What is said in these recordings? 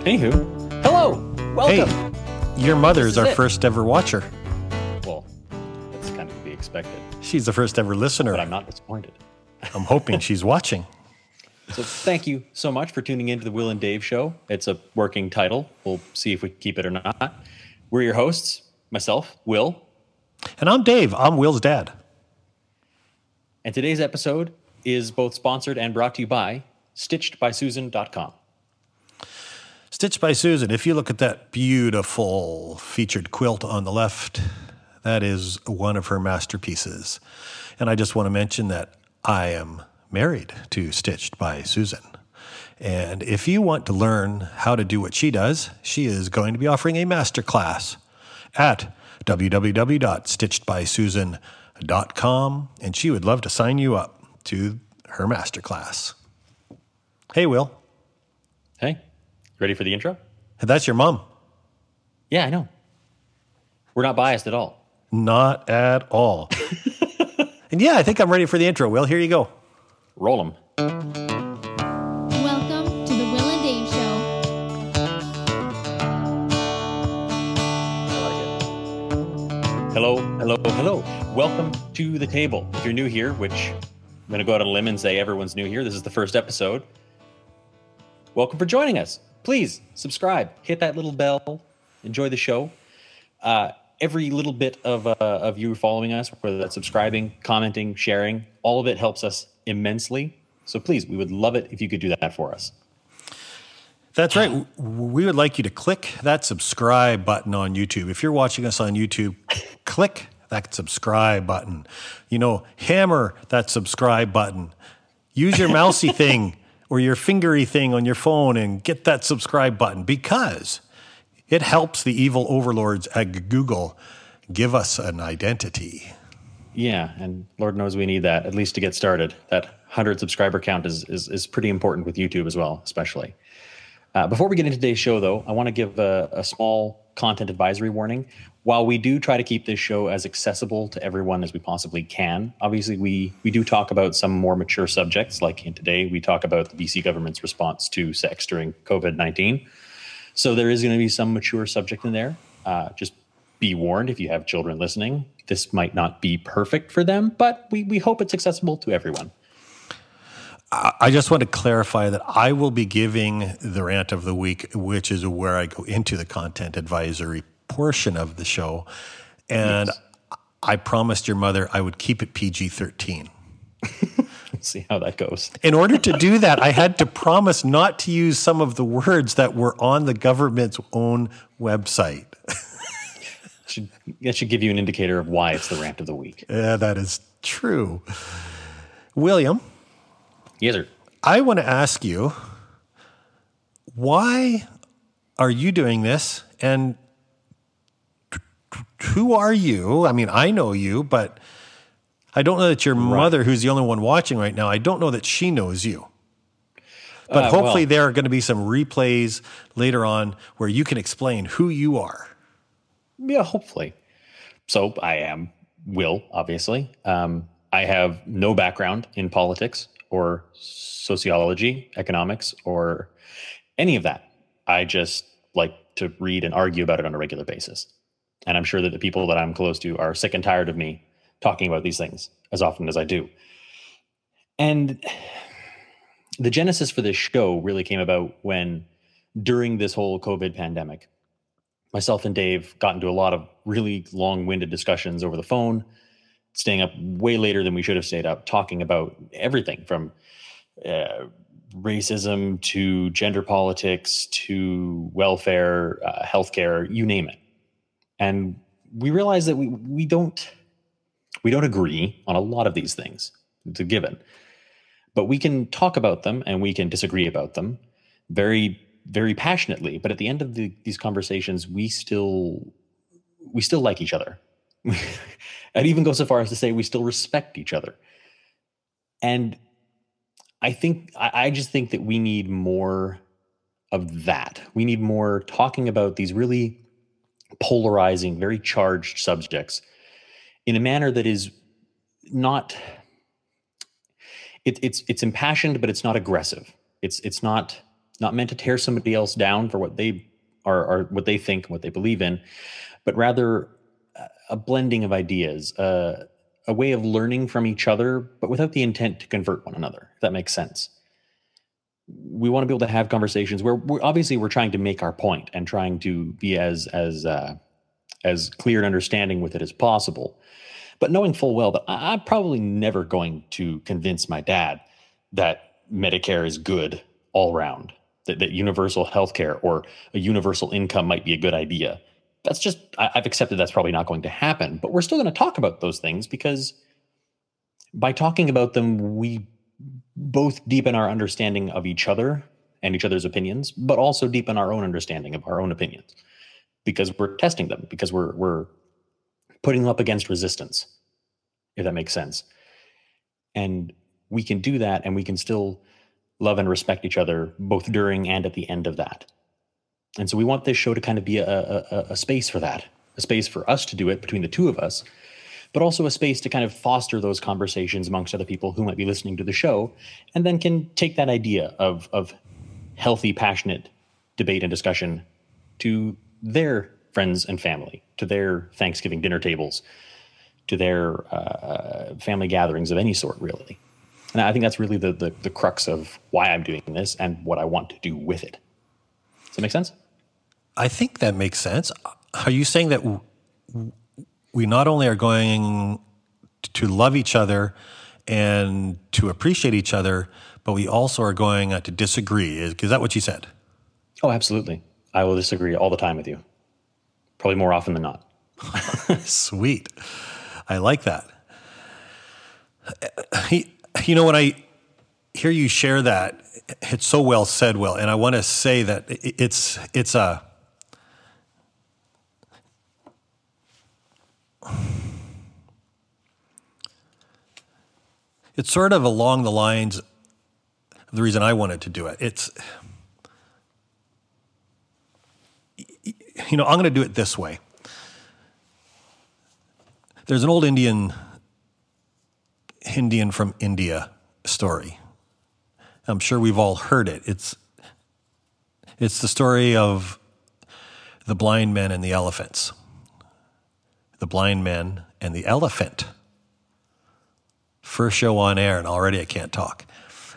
Anywho, hello, welcome. Hey, your mother is our first ever watcher. Well, that's kind of to be expected, She's the first ever listener. but I'm not disappointed. I'm hoping she's watching. So thank you so much for tuning into the Will and Dave Show. It's a working title. We'll see if we can keep it or not. We're your hosts, myself, Will. And I'm Dave. I'm Will's dad. And today's episode is both sponsored and brought to you by StitchedBySusan.com. Stitched by Susan. If you look at that beautiful featured quilt on the left, that is one of her masterpieces. And I just want to mention that I am married to Stitched by Susan. And if you want to learn how to do what she does, she is going to be offering a masterclass at www.stitchedbysusan.com. And she would love to sign you up to her masterclass. Hey, Will. Hey, ready for the intro? That's your mom. Yeah, I know. We're not biased at all. Not at all. And yeah, I think I'm ready for the intro. Will, here you go. Roll them. Welcome to the Will and Dave Show. I like it. Hello, hello, hello. Welcome to the table. If you're new here, which I'm going to go out on a limb and say everyone's new here, this is the first episode. Welcome for joining us. Please subscribe, hit that little bell, enjoy the show. Every little bit of you following us, whether that's subscribing, commenting, sharing, all of it helps us immensely. So please, we would love it if you could do that for us. That's right. We would like you to click that subscribe button on YouTube. If you're watching us on YouTube, click that subscribe button. You know, hammer that subscribe button. Use your mousey thing or your fingery thing on your phone and get that subscribe button because it helps the evil overlords at Google give us an identity. Yeah, and Lord knows we need that, at least to get started. That 100 subscriber count is pretty important with YouTube as well, especially. Before we get into today's show, though, I want to give a small content advisory warning. While we do try to keep this show as accessible to everyone as we possibly can, obviously we do talk about some more mature subjects, like in today we talk about the BC government's response to sex during COVID-19. So there is going to be some mature subject in there. Just be warned if you have children listening. This might not be perfect for them, but we hope it's accessible to everyone. I just want to clarify that I will be giving the rant of the week, which is where I go into the content advisory portion of the show. And yes. I promised your mother I would keep it PG-13. Let's see how that goes. In order to do that, I had to promise not to use some of the words that were on the government's own website. That should give you an indicator of why it's the rant of the week. Yeah, that is true. William? Yes, sir. I want to ask you, why are you doing this? And who are you? I mean, I know you, but I don't know that your mother, who's the only one watching right now, I don't know that she knows you. But hopefully there are going to be some replays later on where you can explain who you are. Yeah, hopefully. So I am Will, obviously. I have no background in politics or sociology, economics, or any of that. I just like to read and argue about it on a regular basis. And I'm sure that the people that I'm close to are sick and tired of me talking about these things as often as I do. And the genesis for this show really came about when, during this whole COVID pandemic, myself and Dave got into a lot of really long-winded discussions over the phone, staying up way later than we should have stayed up, talking about everything from racism to gender politics to welfare, healthcare, you name it. And we realized that we don't agree on a lot of these things. It's a given. But we can talk about them and we can disagree about them very, very passionately. But at the end of these conversations, we still like each other. I'd even go so far as to say we still respect each other. And I just think that we need more of that. We need more talking about these really polarizing, very charged subjects in a manner that is not, it's impassioned, but it's not aggressive. It's not not meant to tear somebody else down for what they are what they think, what they believe in, but rather a blending of ideas, a way of learning from each other, but without the intent to convert one another, if that makes sense. We want to be able to have conversations where we're trying to make our point and trying to be as clear and understanding with it as possible, but knowing full well that I'm probably never going to convince my dad that Medicare is good all round, that universal healthcare or a universal income might be a good idea. That's just, I've accepted that's probably not going to happen, but we're still going to talk about those things because by talking about them, we both deepen our understanding of each other and each other's opinions, but also deepen our own understanding of our own opinions because we're testing them, because we're putting them up against resistance, if that makes sense. And we can do that, and we can still love and respect each other both during and at the end of that. And so we want this show to kind of be a space for that, a space for us to do it between the two of us, but also a space to kind of foster those conversations amongst other people who might be listening to the show, and then can take that idea of healthy, passionate debate and discussion to their friends and family, to their Thanksgiving dinner tables, to their family gatherings of any sort, really. And I think that's really the crux of why I'm doing this and what I want to do with it. Does that make sense? I think that makes sense. Are you saying that we not only are going to love each other and to appreciate each other, but we also are going to disagree? Is that what you said? Oh, absolutely. I will disagree all the time with you. Probably more often than not. Sweet. I like that. You know, when I hear you share that, it's so well said, Will, and I want to say that it's sort of along the lines of the reason I wanted to do it. It's, you know, I'm going to do it this way. There's an old Indian from India story. I'm sure we've all heard it. It's the story of the blind men and the elephants. The blind men and the elephant. First show on air, and already I can't talk.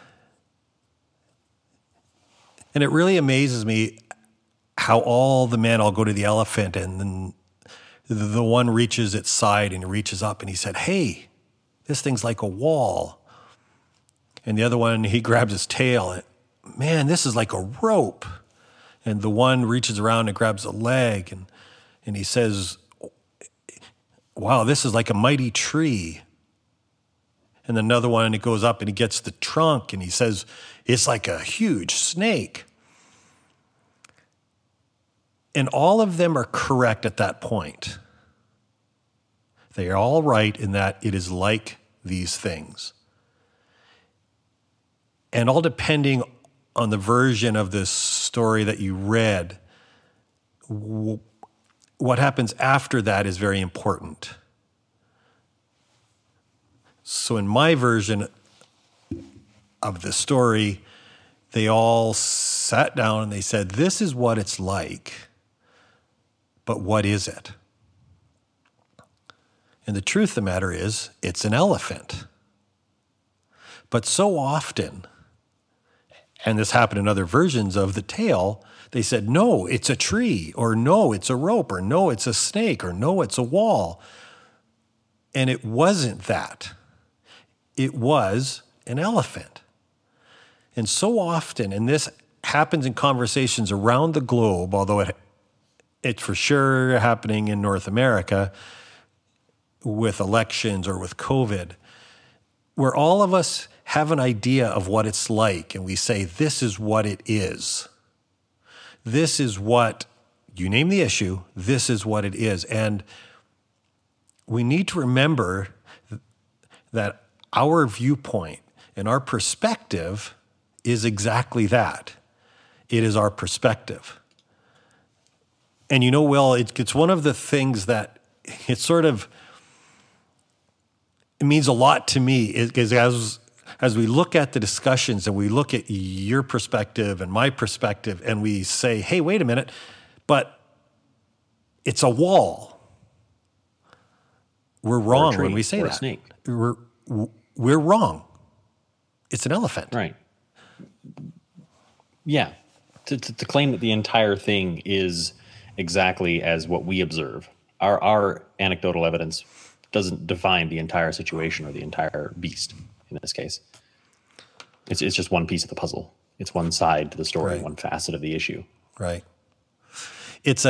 And it really amazes me how all the men all go to the elephant, and then the one reaches its side and he reaches up and he said, "Hey, this thing's like a wall." And the other one, he grabs his tail and, "Man, this is like a rope." And the one reaches around and grabs a leg and he says, "Wow, this is like a mighty tree." And another one, he goes up and he gets the trunk and he says, "It's like a huge snake." And all of them are correct at that point. They are all right in that it is like these things. And all depending on the version of this story that you read, what happens after that is very important. So in my version of the story, they all sat down and they said, "This is what it's like, but what is it?" And the truth of the matter is, it's an elephant. But so often, and this happened in other versions of the tale, they said, "No, it's a tree," or "No, it's a rope," or "No, it's a snake," or "No, it's a wall." And it wasn't that. It was an elephant. And so often, and this happens in conversations around the globe, although it's for sure happening in North America with elections or with COVID, where all of us have an idea of what it's like, and we say, "This is what it is. This is what," you name the issue, "this is what it is." And we need to remember that our viewpoint and our perspective is exactly that. It is our perspective. And you know, Will, it's one of the things that it means a lot to me, is as as we look at the discussions and we look at your perspective and my perspective and we say, hey, wait a minute, but it's a wall. We're wrong when we say or that. a snake. We're wrong. It's an elephant. Right. Yeah. To claim that the entire thing is exactly as what we observe, our anecdotal evidence doesn't define the entire situation or the entire beast in this case. It's just one piece of the puzzle. It's one side to the story, Right. one facet of the issue. Right. It's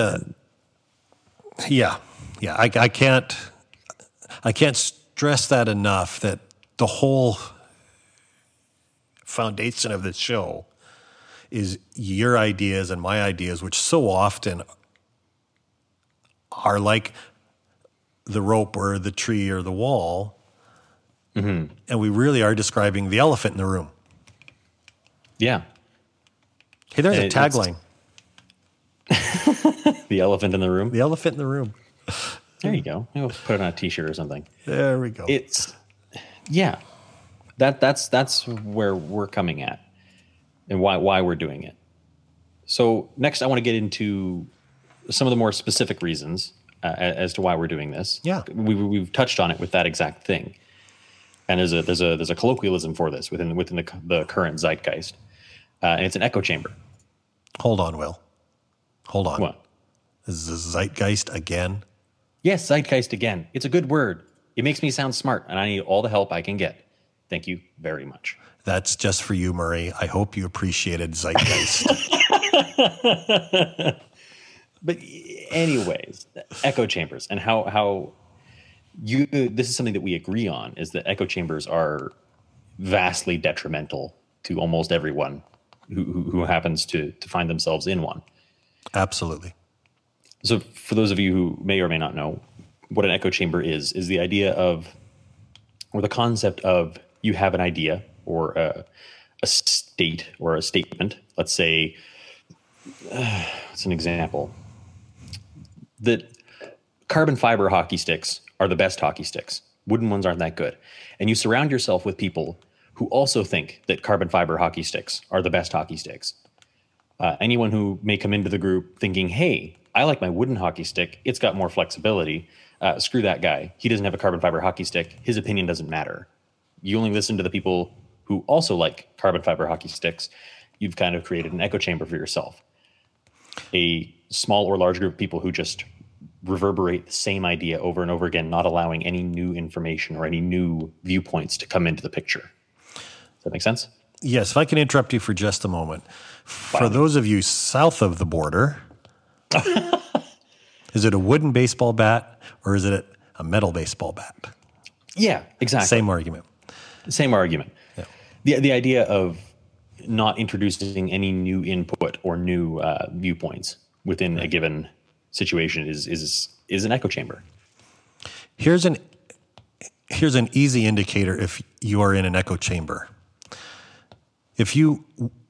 I can't stress that enough, that the whole foundation of this show is your ideas and my ideas, which so often are like the rope or the tree or the wall. Mm-hmm. And we really are describing the elephant in the room. Yeah. Hey, there's And a tagline. The elephant in the room. The elephant in the room. There you go. Maybe we'll put it on a t-shirt or something. There we go. That's where we're coming at and why we're doing it. So next I want to get into some of the more specific reasons as to why we're doing this. Yeah. We've touched on it with that exact thing. And there's a colloquialism for this within the current zeitgeist. And it's an echo chamber. Hold on, Will. Hold on. What? Is this zeitgeist again? Yes, zeitgeist again. It's a good word. It makes me sound smart, and I need all the help I can get. Thank you very much. That's just for you, Murray. I hope you appreciated zeitgeist. But anyways, echo chambers and how this is something that we agree on, is that echo chambers are vastly detrimental to almost everyone who happens to find themselves in one. Absolutely. So for those of you who may or may not know, what an echo chamber is the idea of, or the concept of, you have an idea or a state or a statement. Let's say, it's an example, that carbon fiber hockey sticks are the best hockey sticks. Wooden ones aren't that good. And you surround yourself with people who also think that carbon fiber hockey sticks are the best hockey sticks. Anyone who may come into the group thinking, hey, I like my wooden hockey stick. It's got more flexibility. Screw that guy. He doesn't have a carbon fiber hockey stick. His opinion doesn't matter. You only listen to the people who also like carbon fiber hockey sticks. You've kind of created an echo chamber for yourself. A small or large group of people who just reverberate the same idea over and over again, not allowing any new information or any new viewpoints to come into the picture. Does that make sense? Yes, if I can interrupt you for just a moment. For those of you south of the border, is it a wooden baseball bat or is it a metal baseball bat? Yeah, exactly. Same argument. Same argument. Yeah. The idea of not introducing any new input or new viewpoints within a given situation is an echo chamber. Here's an easy indicator if you are in an echo chamber. If you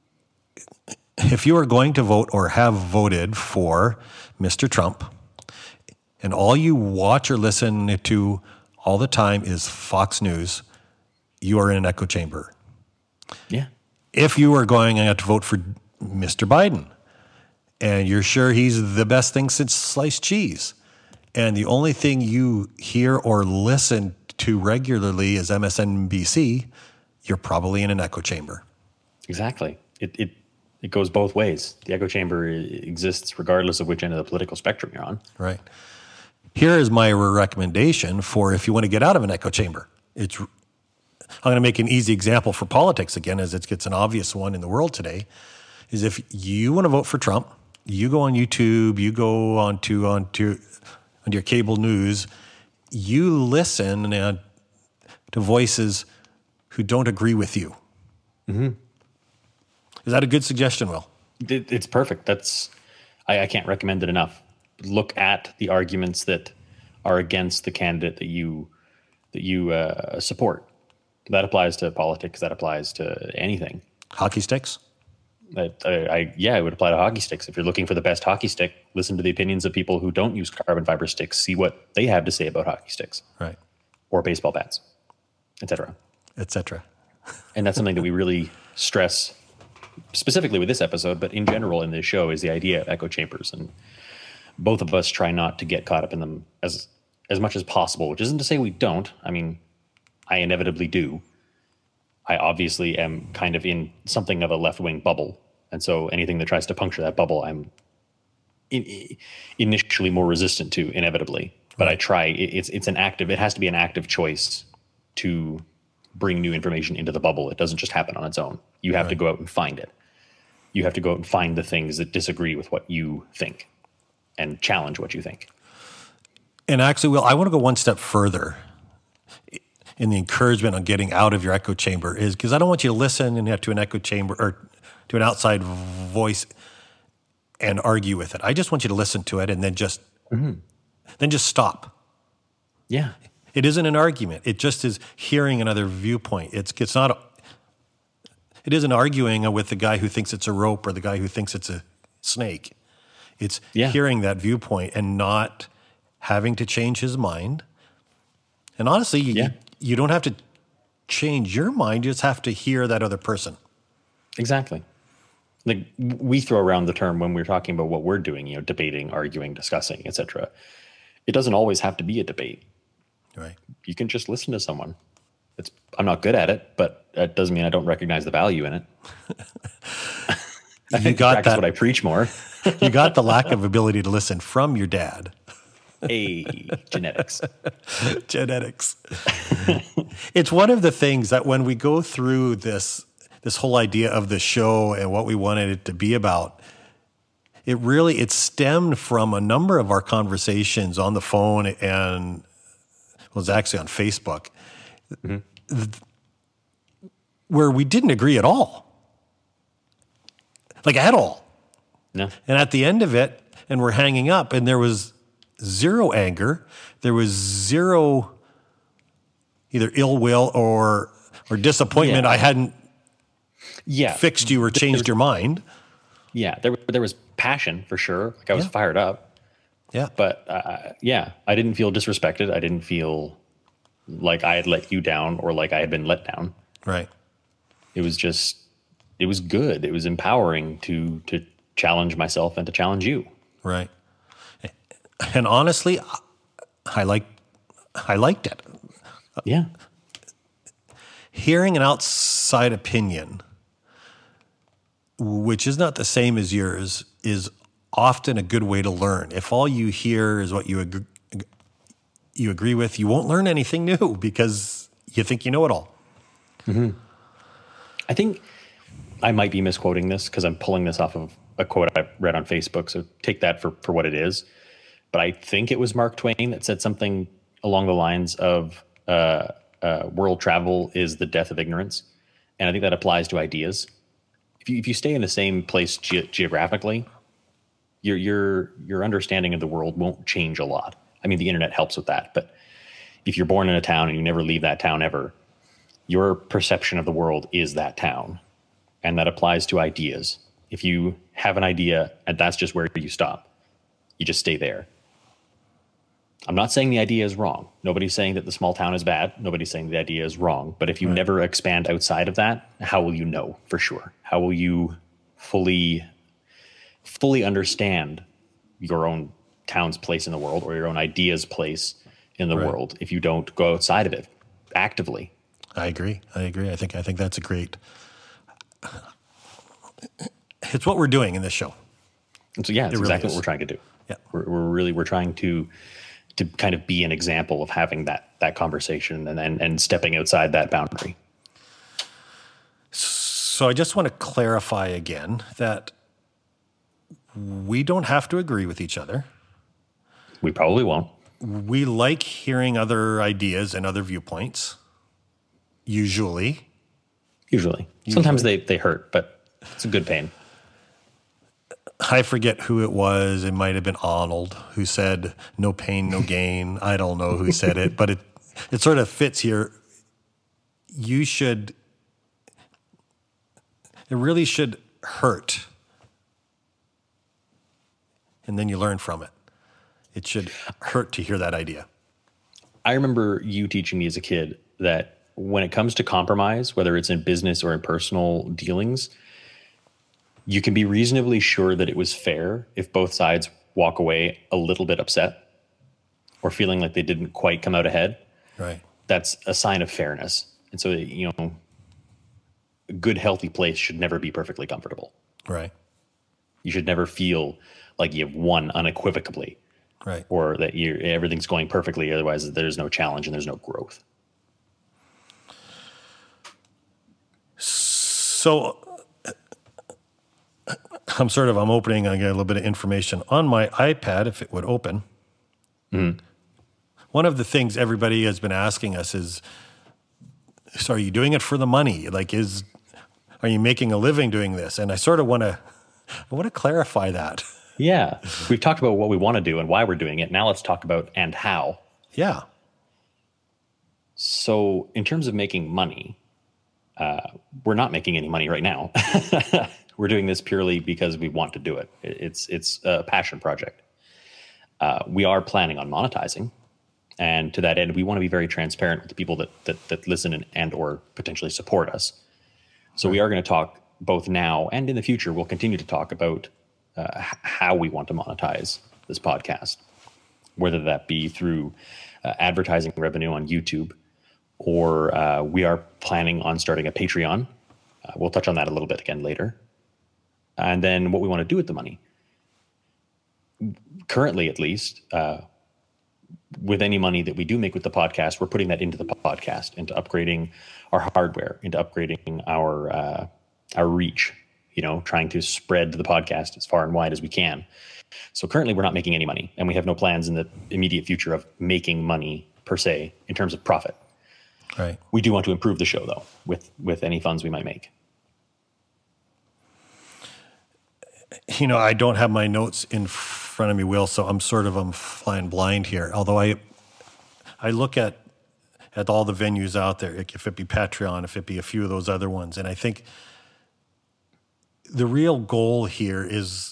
are going to vote or have voted for Mr. Trump, and all you watch or listen to all the time is Fox News, you are in an echo chamber. Yeah. If you are going to vote for Mr. Biden, and you're sure he's the best thing since sliced cheese, and the only thing you hear or listen to regularly is MSNBC, you're probably in an echo chamber. Exactly. It goes both ways. The echo chamber exists regardless of which end of the political spectrum you're on. Right. Here is my recommendation for if you want to get out of an echo chamber. I'm going to make an easy example for politics again, as it's an obvious one in the world today, is if you want to vote for Trump, you go on YouTube, you go onto your cable news, you listen to voices who don't agree with you. Mm-hmm. Is that a good suggestion, Will? It's perfect. I can't recommend it enough. Look at the arguments that are against the candidate that you support. That applies to politics. That applies to anything. Hockey sticks? It would apply to hockey sticks. If you're looking for the best hockey stick, listen to the opinions of people who don't use carbon fiber sticks. See what they have to say about hockey sticks. Right. Or baseball bats, etc. Etc. And that's something that we really stress specifically with this episode, but in general in this show, is the idea of echo chambers. And both of us try not to get caught up in them as much as possible, which isn't to say we don't. I mean, I inevitably do. I obviously am kind of in something of a left-wing bubble. And so anything that tries to puncture that bubble, I'm initially more resistant to, inevitably. But I try. It's an active. It has to be an active choice to bring new information into the bubble. It doesn't just happen on its own. You have to go out and find it. You have to go out and find the things that disagree with what you think and challenge what you think. And actually, Will, I want to go one step further in the encouragement on getting out of your echo chamber, is because I don't want you to listen and have to an echo chamber or to an outside voice and argue with it. I just want you to listen to it and then just stop. Yeah. It isn't an argument. It just is hearing another viewpoint. It's not. It isn't arguing with the guy who thinks it's a rope or the guy who thinks it's a snake. It's hearing that viewpoint and not having to change his mind. And honestly, you don't have to change your mind. You just have to hear that other person. Exactly. Like, we throw around the term when we're talking about what we're doing, debating, arguing, discussing, etc. It doesn't always have to be a debate. Right. You can just listen to someone. I'm not good at it, but that doesn't mean I don't recognize the value in it. I think practice what I preach more. You got the lack of ability to listen from your dad. Hey, genetics. Genetics. It's one of the things that when we go through this whole idea of the show and what we wanted it to be about, it stemmed from a number of our conversations on the phone and was actually on Facebook, where we didn't agree at all. Like, at all. No. And at the end of it, and we're hanging up, and there was zero anger. There was zero either ill will or disappointment. I hadn't fixed you or changed your mind. Yeah, there was passion for sure. Like, I was fired up. Yeah. But I didn't feel disrespected. I didn't feel like I had let you down or like I had been let down. Right. It was good. It was empowering to challenge myself and to challenge you. Right. And honestly, I liked it. Yeah. Hearing an outside opinion, which is not the same as yours, is often a good way to learn. If all you hear is what you agree with, you won't learn anything new because you think you know it all. Mm-hmm. I think I might be misquoting this because I'm pulling this off of a quote I read on Facebook, so take that for what it is. But I think it was Mark Twain that said something along the lines of world travel is the death of ignorance. And I think that applies to ideas. If you stay in the same place geographically, your understanding of the world won't change a lot. I mean, the internet helps with that. But if you're born in a town and you never leave that town ever, your perception of the world is that town. And that applies to ideas. If you have an idea and that's just where you stop, you just stay there. I'm not saying the idea is wrong. Nobody's saying that the small town is bad. Nobody's saying the idea is wrong. But if you never expand outside of that, how will you know for sure? How will you fully understand your own town's place in the world or your own idea's place in the world if you don't go outside of it actively? I agree. I think that's a great. It's what we're doing in this show. And so it's exactly what we're trying to do. Yeah, we're trying to kind of be an example of having that conversation and stepping outside that boundary. So I just want to clarify again that we don't have to agree with each other. We probably won't. We like hearing other ideas and other viewpoints. Usually. Sometimes they hurt, but it's a good pain. I forget who it was. It might have been Arnold who said, "No pain, no gain." I don't know who said it, but it sort of fits here. It really should hurt. And then you learn from it. It should hurt to hear that idea. I remember you teaching me as a kid that when it comes to compromise, whether it's in business or in personal dealings, you can be reasonably sure that it was fair if both sides walk away a little bit upset or feeling like they didn't quite come out ahead. Right. That's a sign of fairness. And so, a good, healthy place should never be perfectly comfortable. Right. You should never feel like you've won unequivocally. Right. Or that everything's going perfectly. Otherwise, there's no challenge and there's no growth. So I'm opening, I get a little bit of information on my iPad, if it would open. Mm-hmm. One of the things everybody has been asking us is, so are you doing it for the money? Like, are you making a living doing this? And I sort of want to clarify that. Yeah. We've talked about what we want to do and why we're doing it. Now let's talk about and how. Yeah. So in terms of making money, we're not making any money right now. We're doing this purely because we want to do it. It's a passion project. We are planning on monetizing. And to that end, we want to be very transparent with the people that listen and or potentially support us. So we are going to talk both now and in the future. We'll continue to talk about how we want to monetize this podcast, whether that be through advertising revenue on YouTube, or we are planning on starting a Patreon. We'll touch on that a little bit again later. And then what we want to do with the money. Currently, at least, with any money that we do make with the podcast, we're putting that into the podcast, into upgrading our hardware, into upgrading our reach, trying to spread the podcast as far and wide as we can. So currently we're not making any money, and we have no plans in the immediate future of making money per se in terms of profit. Right. We do want to improve the show though, with any funds we might make. I don't have my notes in front of me, Will, so I'm flying blind here. Although I look at all the venues out there, if it be Patreon, if it be a few of those other ones, and I think the real goal here is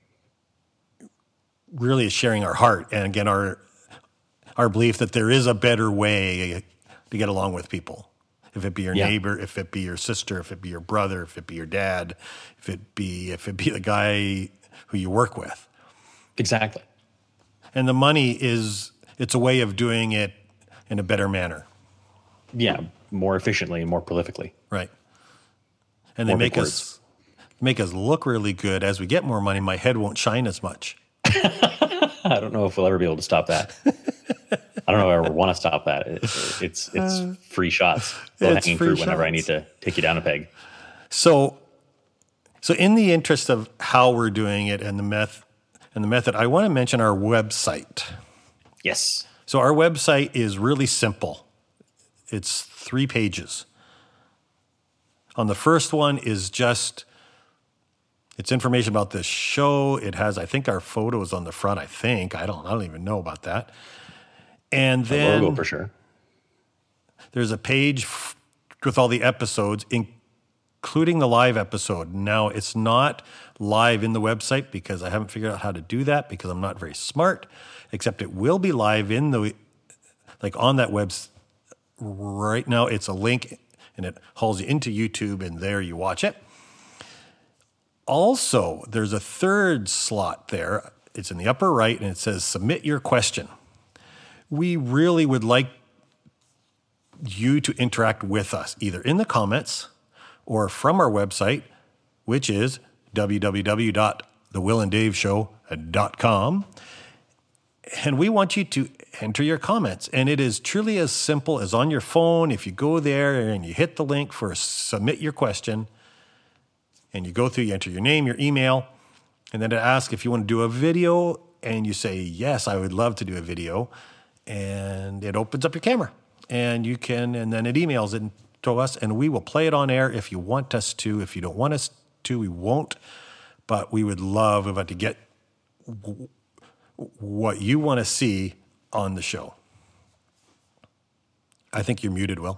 really sharing our heart and again our belief that there is a better way to get along with people. If it be your neighbor, if it be your sister, if it be your brother, if it be your dad, if it be the guy who you work with. Exactly. And the money it's a way of doing it in a better manner. Yeah, more efficiently and more prolifically. Right. And they make us look really good. As we get more money, my head won't shine as much. I don't know if we'll ever be able to stop that. I don't know if I ever want to stop that. It's free shots. Low-hanging fruit whenever I need to take you down a peg. So in the interest of how we're doing it and the method, I want to mention our website. Yes. So our website is really simple. It's 3 pages. On the first one is it's information about this show. It has, I think, our photos on the front. I don't even know about that. And then logo for sure. There's a page with all the episodes, including the live episode. Now, it's not live in the website because I haven't figured out how to do that because I'm not very smart, except it will be live on that website. Right now, it's a link, and it hauls you into YouTube, and there you watch it. Also, there's a third slot there. It's in the upper right, and it says, submit your question. We really would like you to interact with us, either in the comments or from our website, which is www.thewillanddaveshow.com. And we want you to enter your comments. And it is truly as simple as on your phone. If you go there and you hit the link for submit your question, and you go through, you enter your name, your email, and then it asks if you want to do a video, and you say, yes, I would love to do a video. And it opens up your camera, and then it emails it to us, and we will play it on air if you want us to. If you don't want us to, we won't. But we would love to get what you want to see on the show. I think you're muted, Will.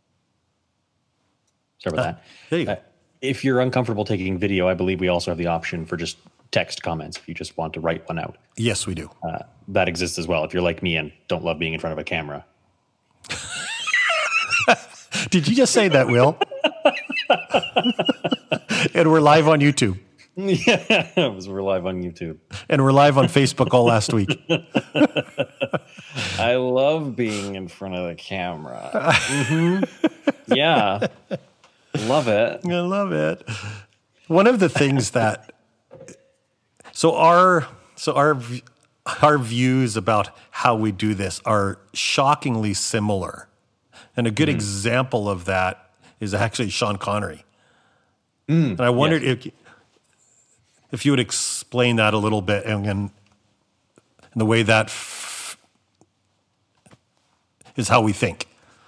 Sorry about that. There you go. If you're uncomfortable taking video, I believe we also have the option for just text comments if you just want to write one out. Yes, we do. That exists as well if you're like me and don't love being in front of a camera. Did you just say that, Will? And we're live on YouTube. Yeah, we're live on YouTube. And we're live on Facebook all last week. I love being in front of the camera. Mm-hmm. Yeah. Love it. I love it. One of the things that our views about how we do this are shockingly similar. And a good example of that is actually Sean Connery. And I wondered if you would explain that a little bit and the way that is how we think.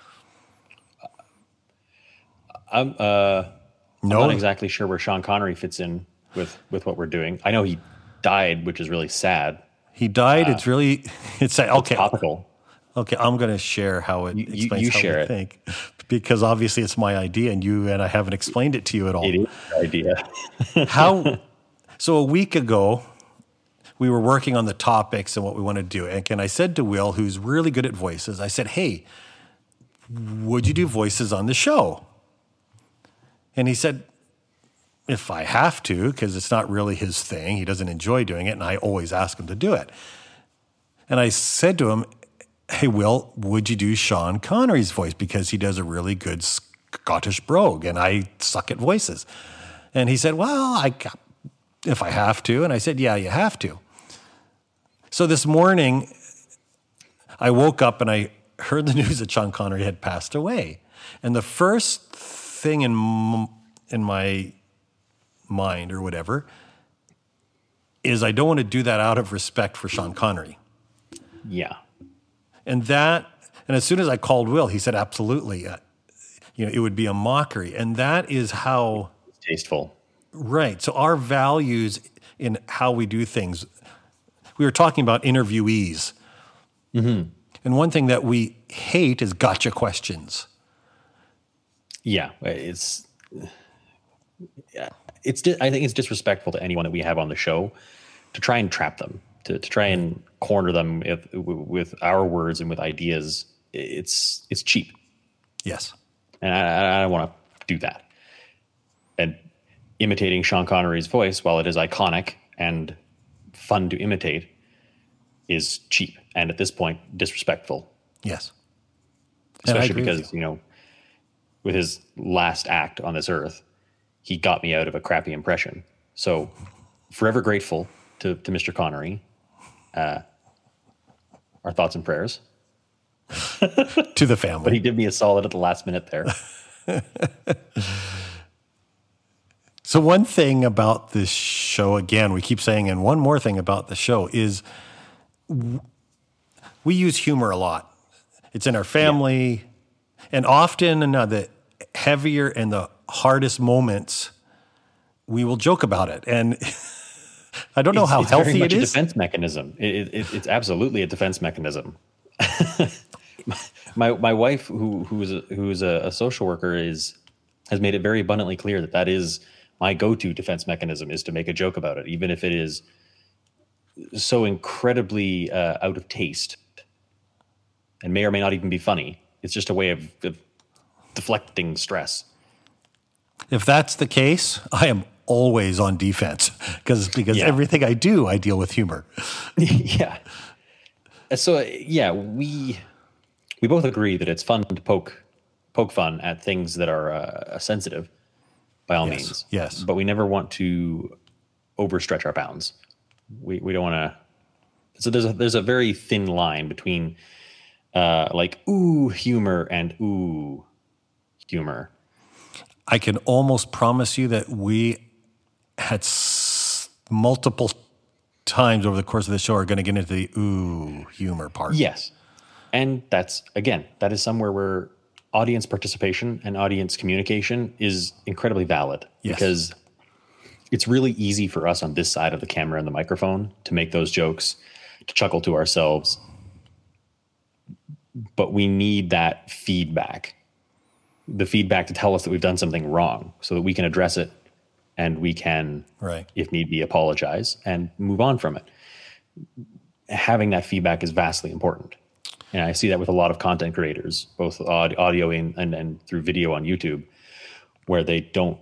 I'm not exactly sure where Sean Connery fits in with what we're doing. I know he died, which is really sad. He died. It's sad. Okay. Topical. Okay, I'm going to share how it explains how share we it. think, because obviously it's my idea, and I haven't explained it to you at all. It is your idea. So a week ago, we were working on the topics and what we want to do, and I said to Will, who's really good at voices, I said, "Hey, would you do voices on the show?" And he said, "If I have to," because it's not really his thing. He doesn't enjoy doing it, and I always ask him to do it. And I said to him, "Hey, Will, would you do Sean Connery's voice? Because he does a really good Scottish brogue, and I suck at voices." And he said, "Well, if I have to." And I said, "Yeah, you have to." So this morning, I woke up and I heard the news that Sean Connery had passed away. And the first thing in my mind or whatever is I don't want to do that out of respect for Sean Connery. Yeah. And as soon as I called Will, he said, absolutely, it would be a mockery. And that is how... Tasteful. Right. So our values in how we do things, we were talking about interviewees. Mm-hmm. And one thing that we hate is gotcha questions. Yeah. I think it's disrespectful to anyone that we have on the show to try and trap them, to try and corner them with our words and with ideas. It's cheap. Yes. And I don't want to do that. And imitating Sean Connery's voice, while it is iconic and fun to imitate, is cheap. And at this point, disrespectful. Yes. Especially because, with his last act on this earth, he got me out of a crappy impression. So forever grateful to Mr. Connery. Our thoughts and prayers. To the family. But he did me a solid at the last minute there. So one thing about this show, again, we keep saying, and one more thing about the show is we use humor a lot. It's in our family. Yeah. And often in the heavier and the hardest moments, we will joke about it. And I don't know how healthy it is. It's a defense mechanism. It's absolutely a defense mechanism. My wife, who's a social worker, has made it very abundantly clear that is my go-to defense mechanism, is to make a joke about it, even if it is so incredibly out of taste and may or may not even be funny. It's just a way of deflecting stress. If that's the case, I am always on defense because everything I do, I deal with humor. Yeah. So we both agree that it's fun to poke fun at things that are sensitive, by all means. Yes. But we never want to overstretch our bounds. We don't want to. So there's a very thin line between ooh humor and ooh humor. I can almost promise you that we had multiple times over the course of the show are going to get into the ooh humor part. Yes. And that is somewhere where audience participation and audience communication is incredibly valid. Yes. Because it's really easy for us on this side of the camera and the microphone to make those jokes, to chuckle to ourselves. But we need that feedback, the feedback to tell us that we've done something wrong so that we can address it and we can, if need be, apologize and move on from it. Having that feedback is vastly important. And I see that with a lot of content creators, both audio and through video on YouTube, where they don't,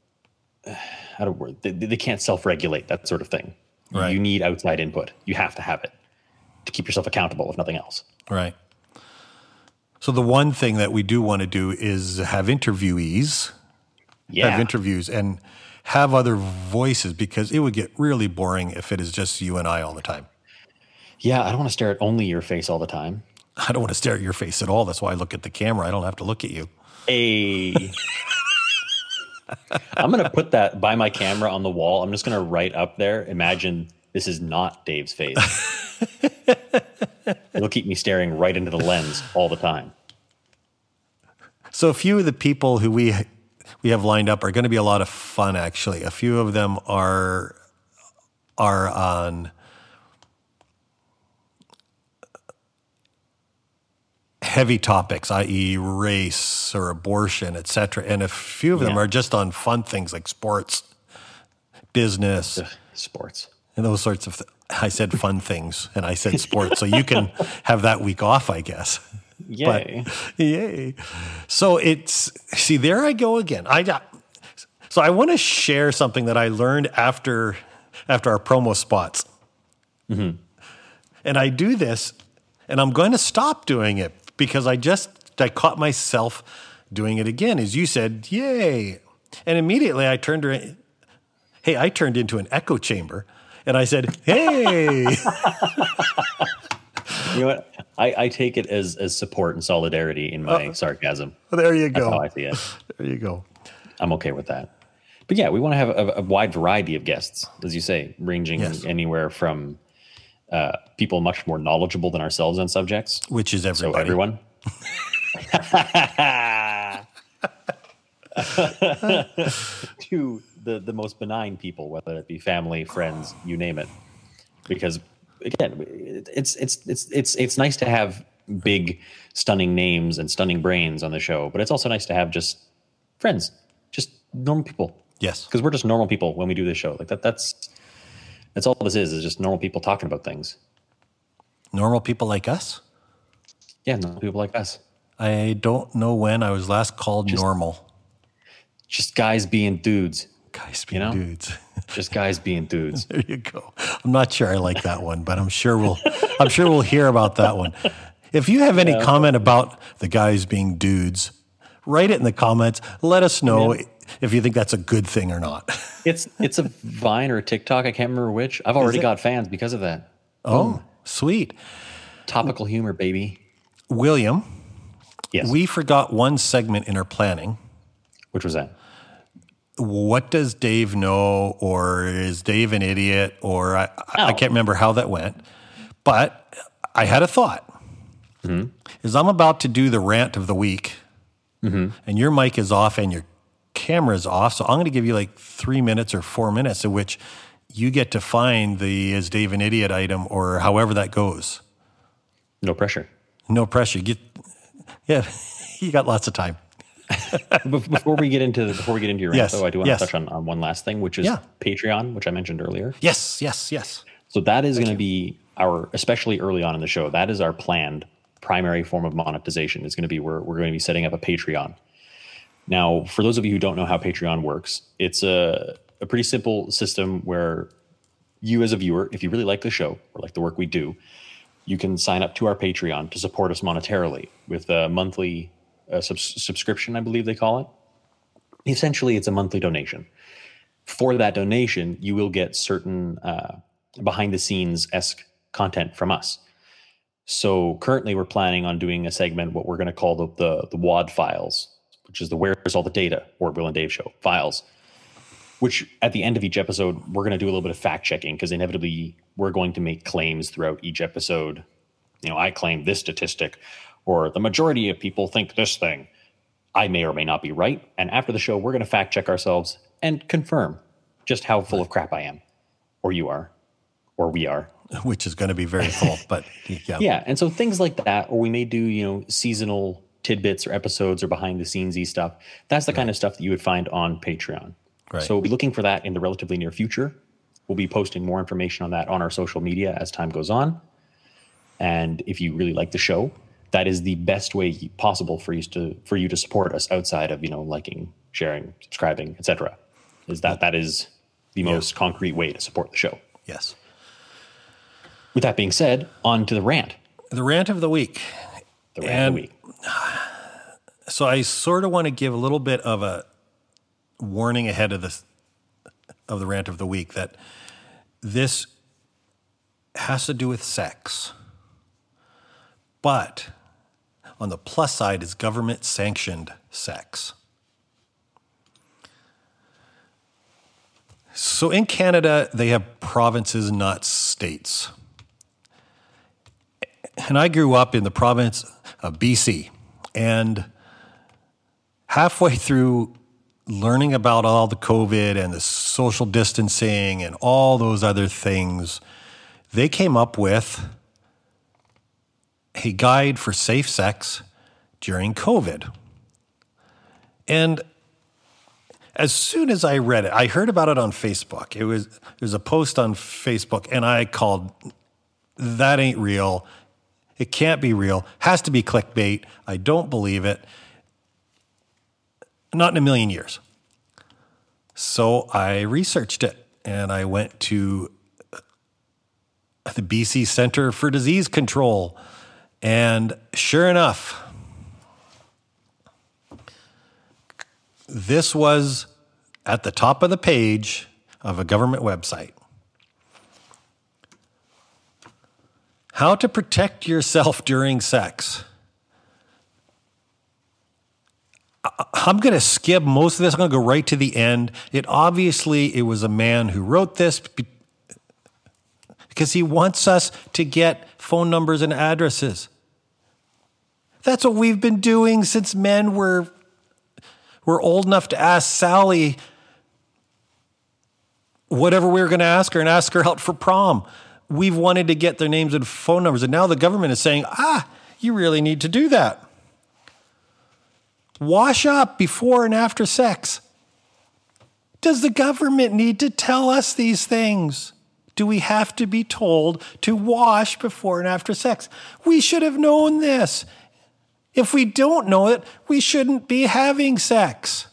they can't self-regulate, that sort of thing. Right. You need outside input. You have to have it to keep yourself accountable, if nothing else. Right. So the one thing that we do want to do is have interviewees, have interviews, and have other voices, because it would get really boring if it is just you and I all the time. Yeah, I don't want to stare at only your face all the time. I don't want to stare at your face at all. That's why I look at the camera. I don't have to look at you. Hey. I'm going to put that by my camera on the wall. I'm just going to write up there, imagine this is not Dave's face. It'll keep me staring right into the lens all the time. So a few of the people who we have lined up are going to be a lot of fun, actually. A few of them are on heavy topics, i.e. race or abortion, etc. And a few of them are just on fun things like sports, business. Sports. And those sorts of I said fun things, and I said sports. So you can have that week off, I guess. Yay. Yay. So see, there I go again. So I want to share something that I learned after our promo spots. Mm-hmm. And I do this, and I'm going to stop doing it because I caught myself doing it again. As you said, yay. And immediately I turned into an echo chamber, and I said, hey. You know what? I take it as support and solidarity in my sarcasm. There you go. That's how I see it. There you go. I'm okay with that. But yeah, we want to have a wide variety of guests, as you say, ranging anywhere from people much more knowledgeable than ourselves on subjects. Which is everybody. So everyone. To the most benign people, whether it be family, friends, you name it. Because again, it's nice to have big, stunning names and stunning brains on the show, but it's also nice to have just friends, just normal people. Yes, because we're just normal people when we do this show. Like that's all this is just normal people talking about things. Normal people like us. Yeah, normal people like us. I don't know when I was last called normal. Just guys being dudes. Guys being dudes. Just guys being dudes. There you go. I'm not sure I like that one, but I'm sure we'll hear about that one. If you have any comment about the guys being dudes, write it in the comments. Let us know if you think that's a good thing or not. It's a Vine or a TikTok. I can't remember which. I've already got fans because of that. Oh, sweet. Topical humor, baby. William, yes. We forgot one segment in our planning. Which was that? What does Dave know, or is Dave an idiot, or I can't remember how that went, but I had a thought. Mm-hmm. Is I'm about to do the rant of the week, and your mic is off and your camera is off, so I'm going to give you like 3 minutes or 4 minutes in which you get to find the is Dave an idiot item, or however that goes. No pressure. No pressure. You got lots of time. Before we get into your rant, though, I do want to touch on one last thing, which is Patreon, which I mentioned earlier. Yes. So that is going to be especially early on in the show, that is our planned primary form of monetization. Is going to be we're going to be setting up a Patreon. Now, for those of you who don't know how Patreon works, it's a pretty simple system where you as a viewer, if you really like the show or like the work we do, you can sign up to our Patreon to support us monetarily with a monthly subscription, I believe they call it. Essentially, it's a monthly donation. For that donation, you will get certain behind-the-scenes-esque content from us. So currently, we're planning on doing a segment, what we're going to call the WAD files, which is the Where's All the Data, or Will and Dave Show files, which at the end of each episode, we're going to do a little bit of fact-checking, because inevitably, we're going to make claims throughout each episode. I claim this statistic, or the majority of people think this thing. I may or may not be right. And after the show, we're going to fact check ourselves and confirm just how full of crap I am, or you are, or we are. Which is going to be very full, but yeah. Yeah, and so things like that, or we may do, seasonal tidbits or episodes or behind the scenes-y stuff. That's the kind of stuff that you would find on Patreon. Right. So we'll be looking for that in the relatively near future. We'll be posting more information on that on our social media as time goes on. And if you really like the show, that is the best way possible for you to support us outside of, liking, sharing, subscribing, etc. That is the most concrete way to support the show. Yes. With that being said, on to the rant. The rant of the week. The rant of the week. So I sort of want to give a little bit of a warning ahead of the rant of the week that this has to do with sex. But on the plus side is government-sanctioned sex. So in Canada, they have provinces, not states. And I grew up in the province of BC. And halfway through learning about all the COVID and the social distancing and all those other things, they came up with a guide for safe sex during COVID. And as soon as I read it, I heard about it on Facebook. It was a post on Facebook, and I called, that ain't real. It can't be real. Has to be clickbait. I don't believe it. Not in a million years. So I researched it, and I went to the BC Centre for Disease Control. And sure enough, this was at the top of the page of a government website. How to protect yourself during sex. I'm going to skip most of this. I'm going to go right to the end. It was a man who wrote this because he wants us to get phone numbers and addresses. That's what we've been doing since men were old enough to ask Sally whatever we were going to ask her and ask her out for prom. We've wanted to get their names and phone numbers, and now the government is saying, you really need to do that. Wash up before and after sex. Does the government need to tell us these things? Do we have to be told to wash before and after sex? We should have known this. If we don't know it, we shouldn't be having sex.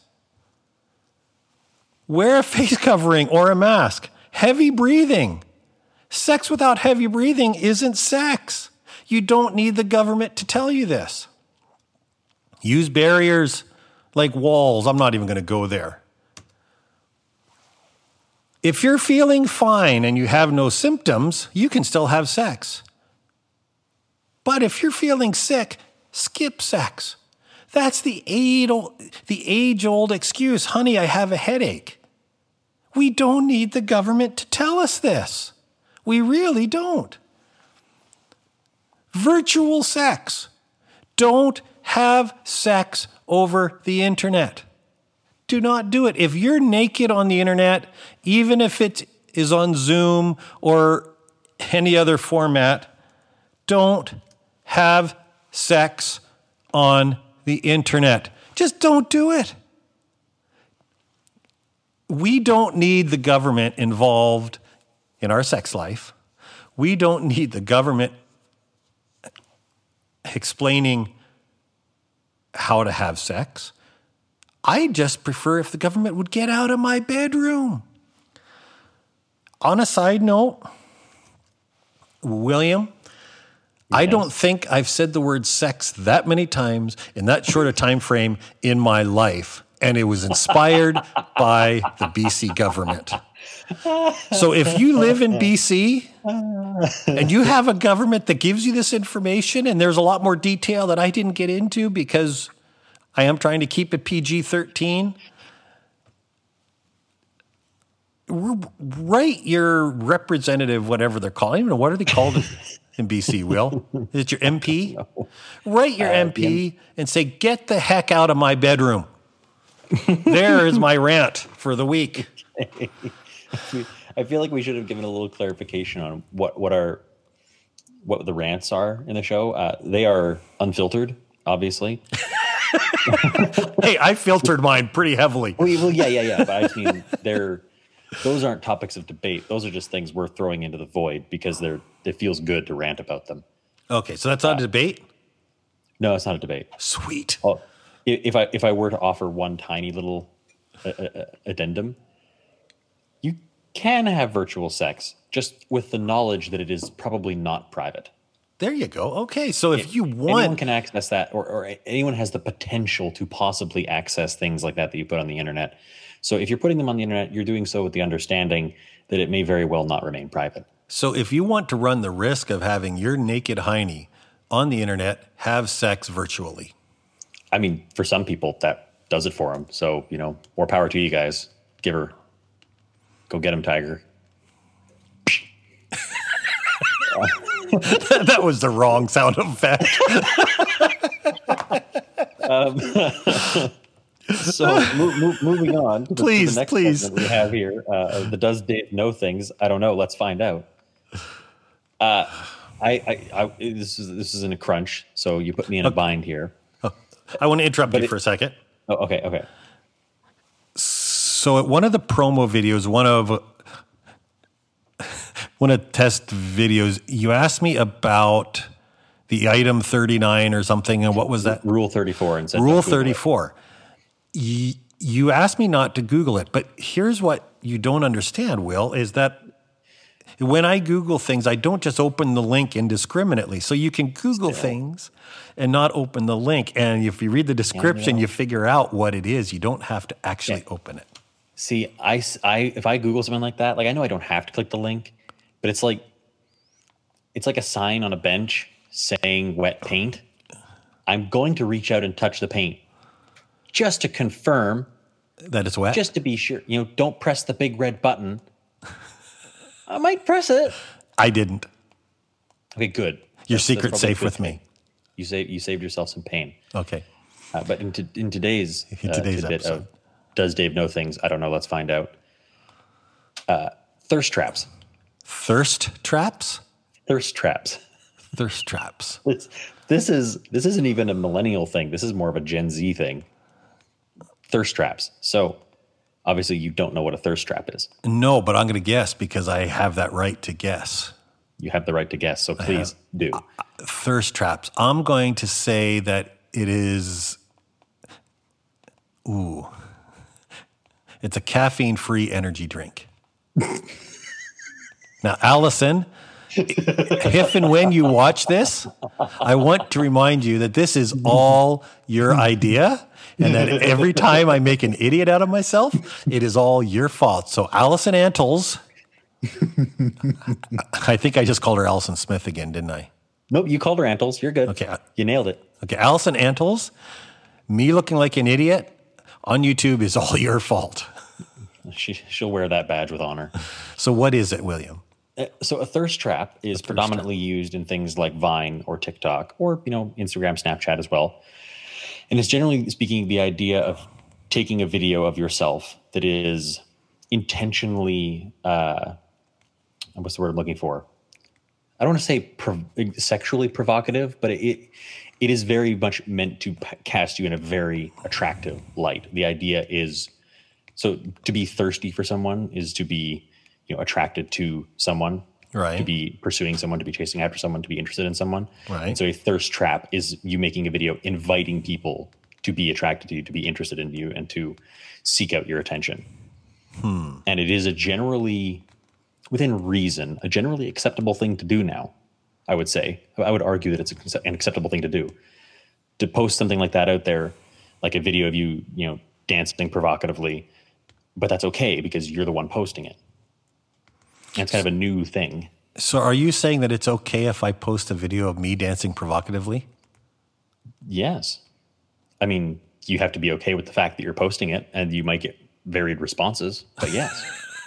Wear a face covering or a mask. Heavy breathing. Sex without heavy breathing isn't sex. You don't need the government to tell you this. Use barriers like walls. I'm not even going to go there. If you're feeling fine and you have no symptoms, you can still have sex. But if you're feeling sick, skip sex. That's the age-old excuse. Honey, I have a headache. We don't need the government to tell us this. We really don't. Virtual sex. Don't have sex over the internet. Do not do it. If you're naked on the internet, even if it is on Zoom or any other format, don't have sex on the internet. Just don't do it. We don't need the government involved in our sex life. We don't need the government explaining how to have sex. I just prefer if the government would get out of my bedroom. On a side note, William, I don't think I've said the word sex that many times in that short a time frame in my life, and it was inspired by the BC government. So if you live in BC and you have a government that gives you this information, and there's a lot more detail that I didn't get into because I am trying to keep it PG-13, write your representative, whatever they're called. I don't even know, what are they called in BC, Will? Is it your MP? No. Write your MP and say, get the heck out of my bedroom. There is my rant for the week. I feel like we should have given a little clarification on what the rants are in the show. They are unfiltered, obviously. Hey, I filtered mine pretty heavily. Well, yeah. But I mean, those aren't topics of debate. Those are just things we're throwing into the void because it feels good to rant about them. Okay, so that's not a debate? No, it's not a debate. Sweet. Oh, if I were to offer one tiny little addendum, you can have virtual sex, just with the knowledge that it is probably not private. There you go. Okay, so if you Anyone want, can access that, or anyone has the potential to possibly access things like that you put on the internet. So if you're putting them on the internet, you're doing so with the understanding that it may very well not remain private. so if you want to run the risk of having your naked hiney on the internet, have sex virtually. I mean, for some people, that does it for them. So, more power to you guys. Give her. Go get him, Tiger. That was the wrong sound effect. So moving on to Please, the next please. segment we have here. The Does Dave Know Things? I don't know. Let's find out. This is in a crunch, so you put me in a bind here. I want to interrupt you for a second. Oh, okay. So at one of the promo videos, one of test videos, you asked me about the item 39 or something, and what was that? Rule 34. And said Rule don't Google it. 34. You asked me not to Google it, but here's what you don't understand, Will, is that when I Google things, I don't just open the link indiscriminately. So you can Google things and not open the link. And if you read the description, you figure out what it is. You don't have to actually open it. See, if I Google something like that, like I know I don't have to click the link, but it's like a sign on a bench saying wet paint. I'm going to reach out and touch the paint just to confirm That it's wet? just to be sure. Don't press the big red button. I might press it. I didn't. Okay, good. Your That's secret's probably a safe good with thing. me. You saved yourself some pain. Okay. But in today's today's tidbit episode. of Does Dave Know Things? I don't know. Let's find out. Thirst traps. Thirst traps? Thirst traps. Thirst traps. This isn't even a millennial thing. This is more of a Gen Z thing. Thirst traps. So obviously you don't know what a thirst trap is. No, but I'm going to guess because I have that right to guess. You have the right to guess. So please do. Thirst traps. I'm going to say that it is. It's a caffeine-free energy drink. Now, Allison, if and when you watch this, I want to remind you that this is all your idea, and that every time I make an idiot out of myself, it is all your fault. So, Allison Antles. I think I just called her Allison Smith again, didn't I? Nope, you called her Antles. You're good. Okay. You nailed it. Okay, Allison Antles, me looking like an idiot on YouTube is all your fault. She'll wear that badge with honor. So what is it, William? So a thirst trap is predominantly used in things like Vine or TikTok or, Instagram, Snapchat as well. And it's generally speaking the idea of taking a video of yourself that is intentionally, what's the word I'm looking for? I don't want to say sexually provocative, but it is very much meant to cast you in a very attractive light. The idea is, so to be thirsty for someone is to be, attracted to someone, Right. to be pursuing someone, to be chasing after someone, to be interested in someone. Right. And so a thirst trap is you making a video inviting people to be attracted to you, to be interested in you, and to seek out your attention. And it is a generally, within reason, a generally acceptable thing to do now, I would say. I would argue that it's an acceptable thing to do. To post something like that out there, like a video of you, dancing provocatively, but that's okay because you're the one posting it. And it's kind of a new thing. So are you saying that it's okay if I post a video of me dancing provocatively? Yes. I mean, you have to be okay with the fact that you're posting it, and you might get varied responses, but yes.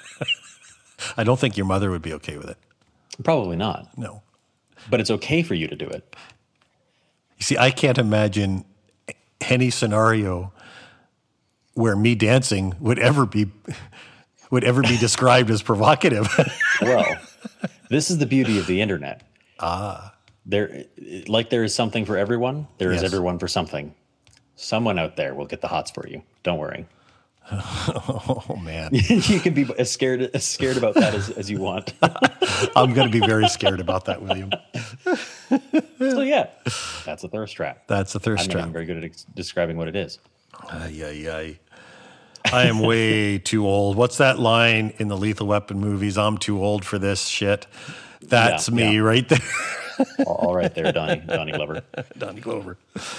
I don't think your mother would be okay with it. Probably not. No. But it's okay for you to do it. You see, I can't imagine any scenario where me dancing would ever be described as provocative. Well, this is the beauty of the internet. There is something for everyone, there is Yes. everyone for something. Someone out there will get the hots for you. Don't worry. Oh, man. You can be as scared about that as you want. I'm going to be very scared about that, William. So yeah, that's a thirst trap. That's a thirst I'm not trap. even very good at describing what it is. Ay. I am way too old. What's that line in the Lethal Weapon movies? I'm too old for this shit. That's me right there. All right there, Donnie Glover. Donnie Glover.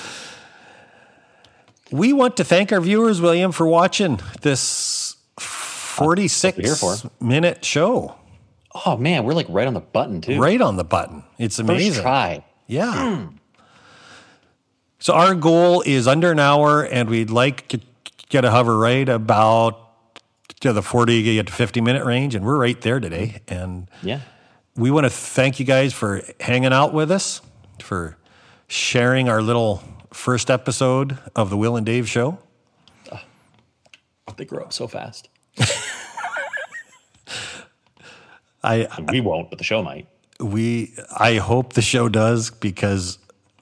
We want to thank our viewers, William, for watching this 46-minute show. Oh, man, we're like right on the button, too. Right on the button. It's amazing. First try. Yeah. So our goal is under an hour, and we'd like to get a hover right about to the 40 to 50-minute range, and we're right there today. And yeah, we want to thank you guys for hanging out with us, for sharing our little first episode of the Will and Dave Show. They grow up so fast. We won't, but the show might. I hope the show does, because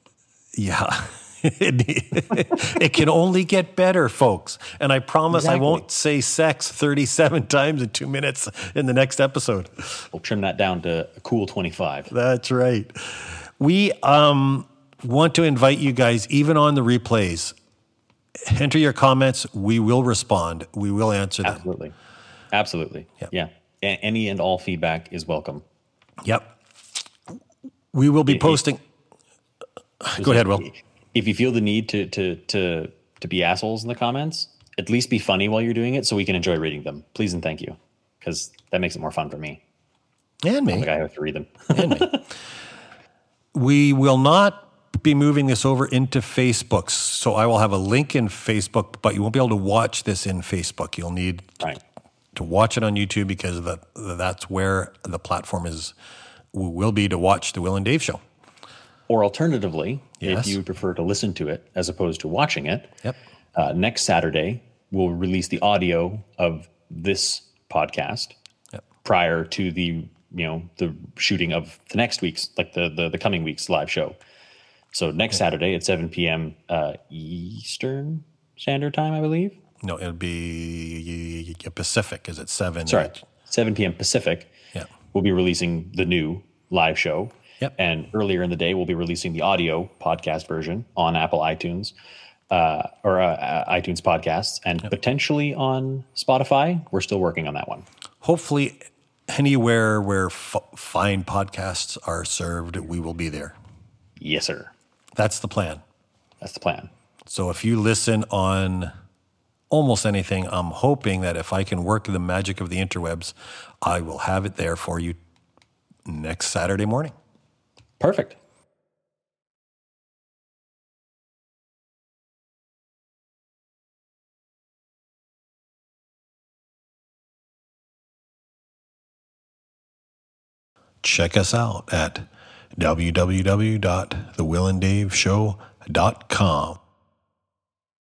it can only get better, folks. And I promise I won't say sex 37 times in 2 minutes in the next episode. We'll trim that down to a cool 25. That's right. We want to invite you guys, even on the replays, enter your comments. We will respond. We will answer them. Absolutely. Yep. Yeah. Any and all feedback is welcome. Yep. We will be posting. Go ahead, Will. If you feel the need to be assholes in the comments, at least be funny while you're doing it so we can enjoy reading them. Please and thank you, because that makes it more fun for me. And me. I'm the guy who has to read them. And me. We will not be moving this over into Facebook, so I will have a link in Facebook, but you won't be able to watch this in Facebook. You'll need to watch it on YouTube, because that's where the platform will be to watch the Will and Dave Show. Or alternatively, if you prefer to listen to it as opposed to watching it, next Saturday we'll release the audio of this podcast prior to the shooting of the next week's, like the coming week's live show. So next Saturday at 7 p.m. Eastern Standard Time, I believe. No, it'll be Pacific. Is it 7? Sorry, 7 p.m. Pacific. Yeah, we'll be releasing the new live show. Yep. And earlier in the day, we'll be releasing the audio podcast version on Apple iTunes or iTunes podcasts, and potentially on Spotify. We're still working on that one. Hopefully, anywhere where fine podcasts are served, we will be there. Yes, sir. That's the plan. That's the plan. So if you listen on almost anything, I'm hoping that if I can work the magic of the interwebs, I will have it there for you next Saturday morning. Perfect. Check us out at www.thewillanddaveshow.com.